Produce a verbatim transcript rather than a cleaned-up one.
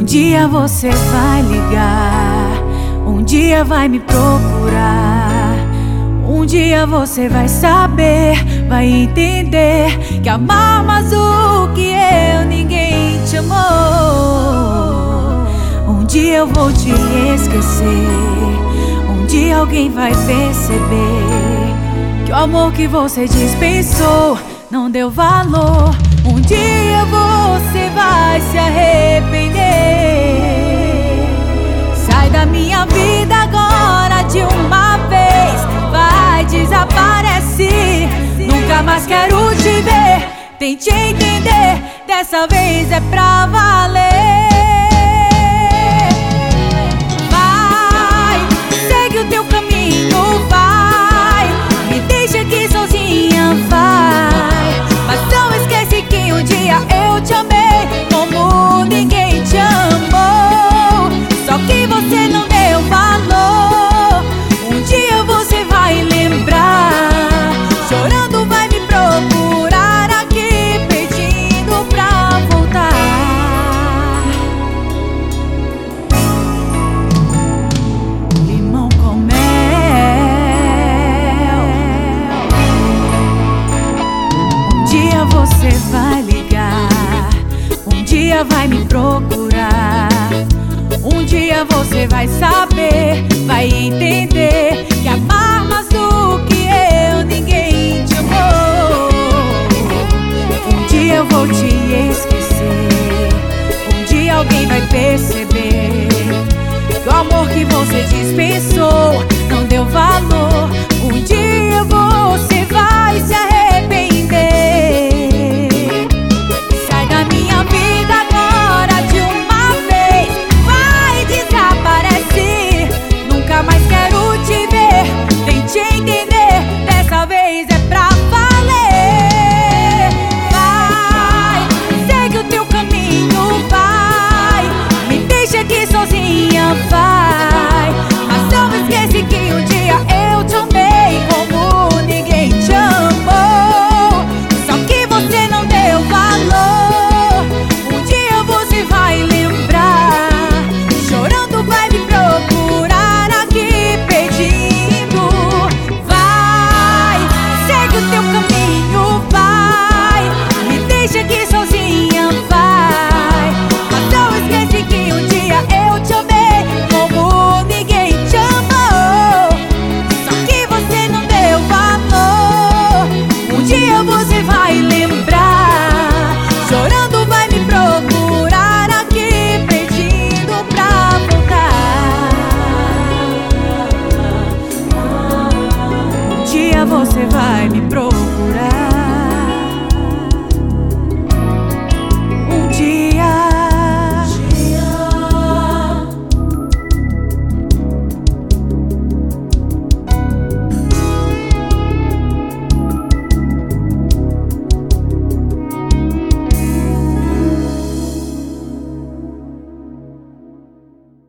dia você vai ligar, um dia vai me procurar. Um dia você vai saber, vai entender que amar mais do que eu ninguém te amou. Um dia eu vou te esquecer, um dia alguém vai perceber que o amor que você dispensou não deu valor. Um dia você vai se arrepender. Sai da minha vida agora de uma vez, vai, desaparece. Nunca mais quero te ver. Tente entender, dessa vez é pra valer. Vai, segue o teu caminho, vai. Me deixa aqui sozinha, vai. Mas não esquece que um dia eu te amei como ninguém te amou. Só que você não deu valor. Um dia você vai lembrar, chorando vai me procurar aqui, pedindo pra voltar. Limão com mel. Um dia você vai ligar, um dia vai me procurar. Um dia você vai saber, vai entender que amar mais do que eu ninguém te amou. Um dia eu vou te esquecer, um dia alguém vai perceber que o amor que você dispensou